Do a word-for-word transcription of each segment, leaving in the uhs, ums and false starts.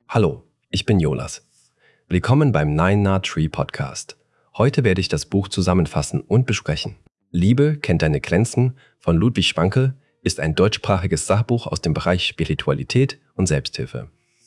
Hallo, ich bin Jonas. Willkommen beim Nine Nah Tree Podcast. Heute werde ich das Buch zusammenfassen und besprechen. Liebe kennt deine Grenzen von Ludwig Schwankel ist ein deutschsprachiges Sachbuch aus dem Bereich Spiritualität und Selbsthilfe.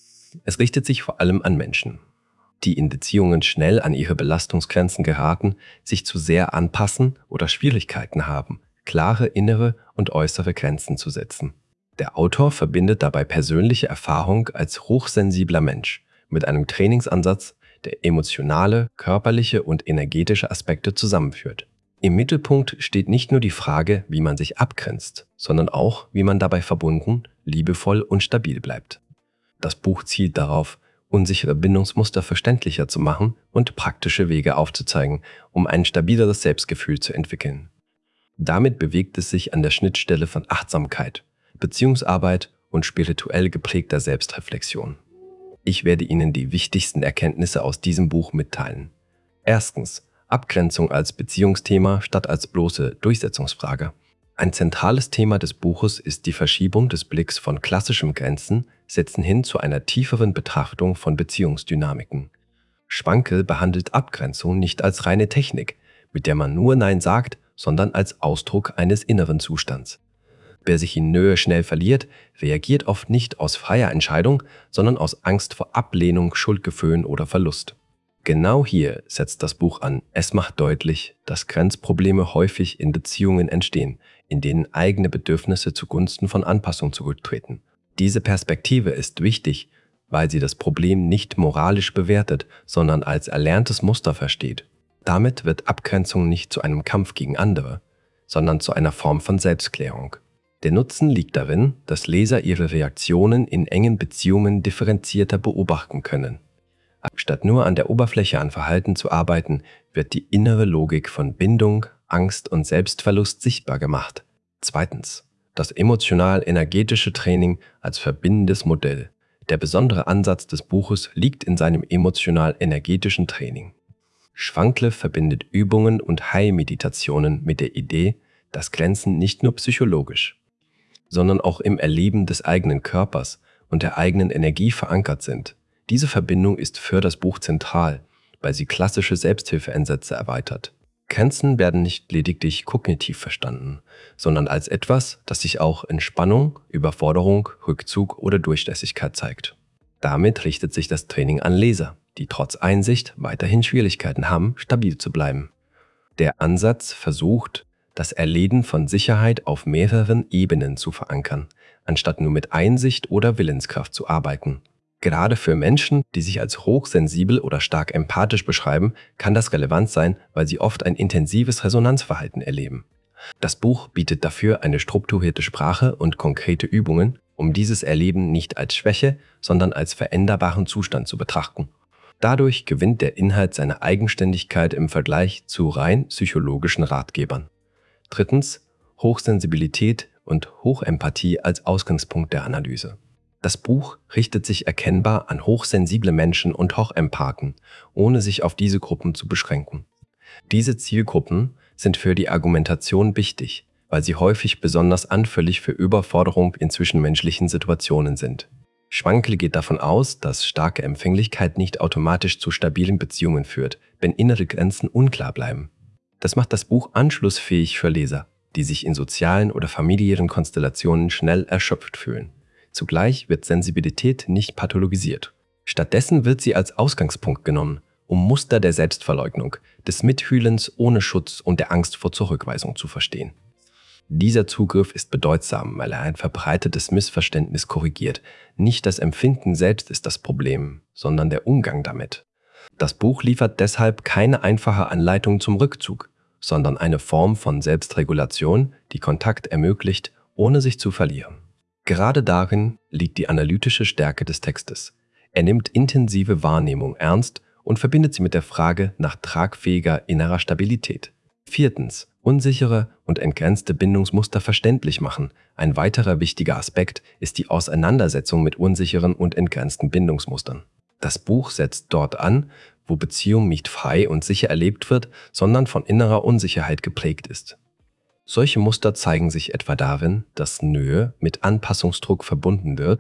Es richtet sich vor allem an Menschen, die in Beziehungen schnell an ihre Belastungsgrenzen geraten, sich zu sehr anpassen oder Schwierigkeiten haben, klare innere und äußere Grenzen zu setzen. Der Autor verbindet dabei persönliche Erfahrung als hochsensibler Mensch mit einem Trainingsansatz, der emotionale, körperliche und energetische Aspekte zusammenführt. Im Mittelpunkt steht nicht nur die Frage, wie man sich abgrenzt, sondern auch, wie man dabei verbunden, liebevoll und stabil bleibt. Das Buch zielt darauf, unsichere Bindungsmuster verständlicher zu machen und praktische Wege aufzuzeigen, um ein stabileres Selbstgefühl zu entwickeln. Damit bewegt es sich an der Schnittstelle von Achtsamkeit, Beziehungsarbeit und spirituell geprägter Selbstreflexion. Ich werde Ihnen die wichtigsten Erkenntnisse aus diesem Buch mitteilen. Erstens, Abgrenzung als Beziehungsthema statt als bloße Durchsetzungsfrage. Ein zentrales Thema des Buches ist die Verschiebung des Blicks von klassischem Grenzen setzen hin zu einer tieferen Betrachtung von Beziehungsdynamiken. Schwankel behandelt Abgrenzung nicht als reine Technik, mit der man nur Nein sagt, sondern als Ausdruck eines inneren Zustands. Wer sich in Nähe schnell verliert, reagiert oft nicht aus freier Entscheidung, sondern aus Angst vor Ablehnung, Schuldgefühlen oder Verlust. Genau hier setzt das Buch an. Es macht deutlich, dass Grenzprobleme häufig in Beziehungen entstehen, in denen eigene Bedürfnisse zugunsten von Anpassung zurücktreten. Diese Perspektive ist wichtig, weil sie das Problem nicht moralisch bewertet, sondern als erlerntes Muster versteht. Damit wird Abgrenzung nicht zu einem Kampf gegen andere, sondern zu einer Form von Selbstklärung. Der Nutzen liegt darin, dass Leser ihre Reaktionen in engen Beziehungen differenzierter beobachten können. Statt nur an der Oberfläche an Verhalten zu arbeiten, wird die innere Logik von Bindung, Angst und Selbstverlust sichtbar gemacht. Zweitens, das emotional-energetische Training als verbindendes Modell. Der besondere Ansatz des Buches liegt in seinem emotional-energetischen Training. Schwankel verbindet Übungen und Heilmeditationen mit der Idee, dass Grenzen nicht nur psychologisch, sondern auch im Erleben des eigenen Körpers und der eigenen Energie verankert sind. Diese Verbindung ist für das Buch zentral, weil sie klassische Selbsthilfeansätze erweitert. Grenzen werden nicht lediglich kognitiv verstanden, sondern als etwas, das sich auch in Spannung, Überforderung, Rückzug oder Durchlässigkeit zeigt. Damit richtet sich das Training an Leser, die trotz Einsicht weiterhin Schwierigkeiten haben, stabil zu bleiben. Der Ansatz versucht, das Erleben von Sicherheit auf mehreren Ebenen zu verankern, anstatt nur mit Einsicht oder Willenskraft zu arbeiten. Gerade für Menschen, die sich als hochsensibel oder stark empathisch beschreiben, kann das relevant sein, weil sie oft ein intensives Resonanzverhalten erleben. Das Buch bietet dafür eine strukturierte Sprache und konkrete Übungen, um dieses Erleben nicht als Schwäche, sondern als veränderbaren Zustand zu betrachten. Dadurch gewinnt der Inhalt seine Eigenständigkeit im Vergleich zu rein psychologischen Ratgebern. Drittens, Hochsensibilität und Hochempathie als Ausgangspunkt der Analyse. Das Buch richtet sich erkennbar an hochsensible Menschen und Hochempathen, ohne sich auf diese Gruppen zu beschränken. Diese Zielgruppen sind für die Argumentation wichtig, weil sie häufig besonders anfällig für Überforderung in zwischenmenschlichen Situationen sind. Schwankel geht davon aus, dass starke Empfänglichkeit nicht automatisch zu stabilen Beziehungen führt, wenn innere Grenzen unklar bleiben. Das macht das Buch anschlussfähig für Leser, die sich in sozialen oder familiären Konstellationen schnell erschöpft fühlen. Zugleich wird Sensibilität nicht pathologisiert. Stattdessen wird sie als Ausgangspunkt genommen, um Muster der Selbstverleugnung, des Mitfühlens ohne Schutz und der Angst vor Zurückweisung zu verstehen. Dieser Zugriff ist bedeutsam, weil er ein verbreitetes Missverständnis korrigiert. Nicht das Empfinden selbst ist das Problem, sondern der Umgang damit. Das Buch liefert deshalb keine einfache Anleitung zum Rückzug, sondern eine Form von Selbstregulation, die Kontakt ermöglicht, ohne sich zu verlieren. Gerade darin liegt die analytische Stärke des Textes. Er nimmt intensive Wahrnehmung ernst und verbindet sie mit der Frage nach tragfähiger innerer Stabilität. Viertens, unsichere und entgrenzte Bindungsmuster verständlich machen. Ein weiterer wichtiger Aspekt ist die Auseinandersetzung mit unsicheren und entgrenzten Bindungsmustern. Das Buch setzt dort an, wo Beziehung nicht frei und sicher erlebt wird, sondern von innerer Unsicherheit geprägt ist. Solche Muster zeigen sich etwa darin, dass Nähe mit Anpassungsdruck verbunden wird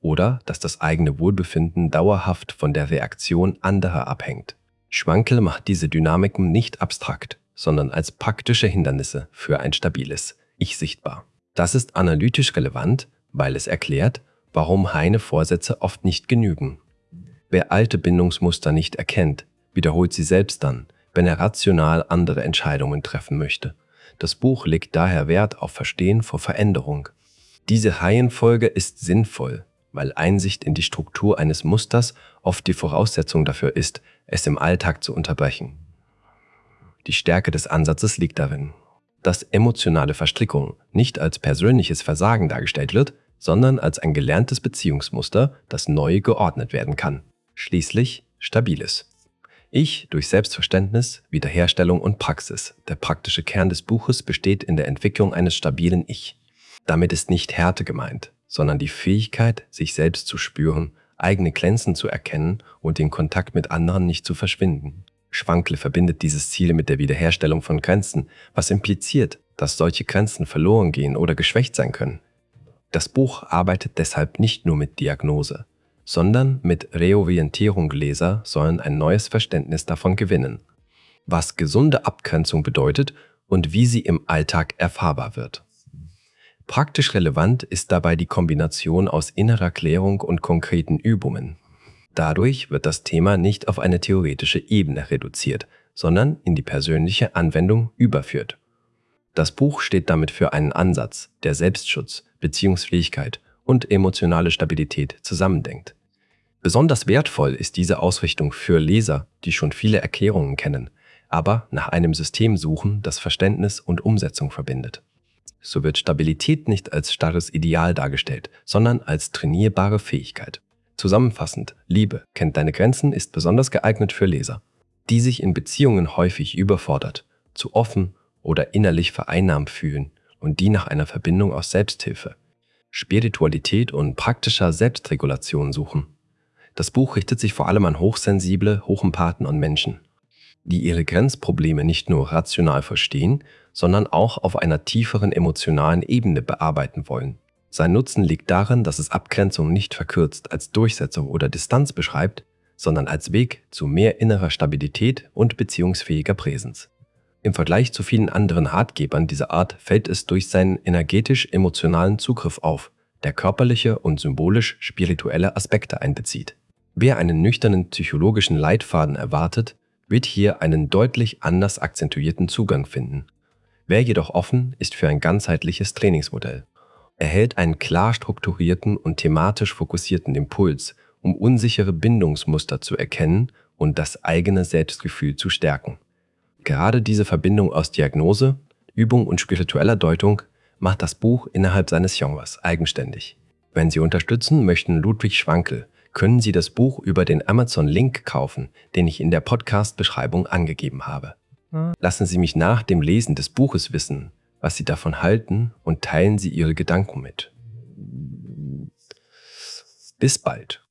oder dass das eigene Wohlbefinden dauerhaft von der Reaktion anderer abhängt. Schwankel macht diese Dynamiken nicht abstrakt, sondern als praktische Hindernisse für ein stabiles Ich sichtbar. Das ist analytisch relevant, weil es erklärt, warum Heine Vorsätze oft nicht genügen. Wer alte Bindungsmuster nicht erkennt, wiederholt sie selbst dann, wenn er rational andere Entscheidungen treffen möchte. Das Buch legt daher Wert auf Verstehen vor Veränderung. Diese Reihenfolge ist sinnvoll, weil Einsicht in die Struktur eines Musters oft die Voraussetzung dafür ist, es im Alltag zu unterbrechen. Die Stärke des Ansatzes liegt darin, dass emotionale Verstrickung nicht als persönliches Versagen dargestellt wird, sondern als ein gelerntes Beziehungsmuster, das neu geordnet werden kann. Schließlich stabiles. Ich durch Selbstverständnis, Wiederherstellung und Praxis. Der praktische Kern des Buches besteht in der Entwicklung eines stabilen Ich. Damit ist nicht Härte gemeint, sondern die Fähigkeit, sich selbst zu spüren, eigene Grenzen zu erkennen und den Kontakt mit anderen nicht zu verschwinden. Schwankel verbindet dieses Ziel mit der Wiederherstellung von Grenzen, was impliziert, dass solche Grenzen verloren gehen oder geschwächt sein können. Das Buch arbeitet deshalb nicht nur mit Diagnose, sondern mit Reorientierung. Leser sollen ein neues Verständnis davon gewinnen, was gesunde Abgrenzung bedeutet und wie sie im Alltag erfahrbar wird. Praktisch relevant ist dabei die Kombination aus innerer Klärung und konkreten Übungen. Dadurch wird das Thema nicht auf eine theoretische Ebene reduziert, sondern in die persönliche Anwendung überführt. Das Buch steht damit für einen Ansatz, der Selbstschutz, Beziehungsfähigkeit und emotionale Stabilität zusammendenkt. Besonders wertvoll ist diese Ausrichtung für Leser, die schon viele Erklärungen kennen, aber nach einem System suchen, das Verständnis und Umsetzung verbindet. So wird Stabilität nicht als starres Ideal dargestellt, sondern als trainierbare Fähigkeit. Zusammenfassend, Liebe kennt deine Grenzen ist besonders geeignet für Leser, die sich in Beziehungen häufig überfordert, zu offen oder innerlich vereinnahmt fühlen und die nach einer Verbindung aus Selbsthilfe, Spiritualität und praktischer Selbstregulation suchen. Das Buch richtet sich vor allem an hochsensible, Hochempathen und Menschen, die ihre Grenzprobleme nicht nur rational verstehen, sondern auch auf einer tieferen emotionalen Ebene bearbeiten wollen. Sein Nutzen liegt darin, dass es Abgrenzung nicht verkürzt als Durchsetzung oder Distanz beschreibt, sondern als Weg zu mehr innerer Stabilität und beziehungsfähiger Präsenz. Im Vergleich zu vielen anderen Ratgebern dieser Art fällt es durch seinen energetisch-emotionalen Zugriff auf, der körperliche und symbolisch-spirituelle Aspekte einbezieht. Wer einen nüchternen psychologischen Leitfaden erwartet, wird hier einen deutlich anders akzentuierten Zugang finden. Wer jedoch offen ist für ein ganzheitliches Trainingsmodell, erhält einen klar strukturierten und thematisch fokussierten Impuls, um unsichere Bindungsmuster zu erkennen und das eigene Selbstgefühl zu stärken. Gerade diese Verbindung aus Diagnose, Übung und spiritueller Deutung macht das Buch innerhalb seines Genres eigenständig. Wenn Sie unterstützen möchten Ludwig Schwankel, können Sie das Buch über den Amazon-Link kaufen, den ich in der Podcast-Beschreibung angegeben habe. Lassen Sie mich nach dem Lesen des Buches wissen, was Sie davon halten und teilen Sie Ihre Gedanken mit. Bis bald.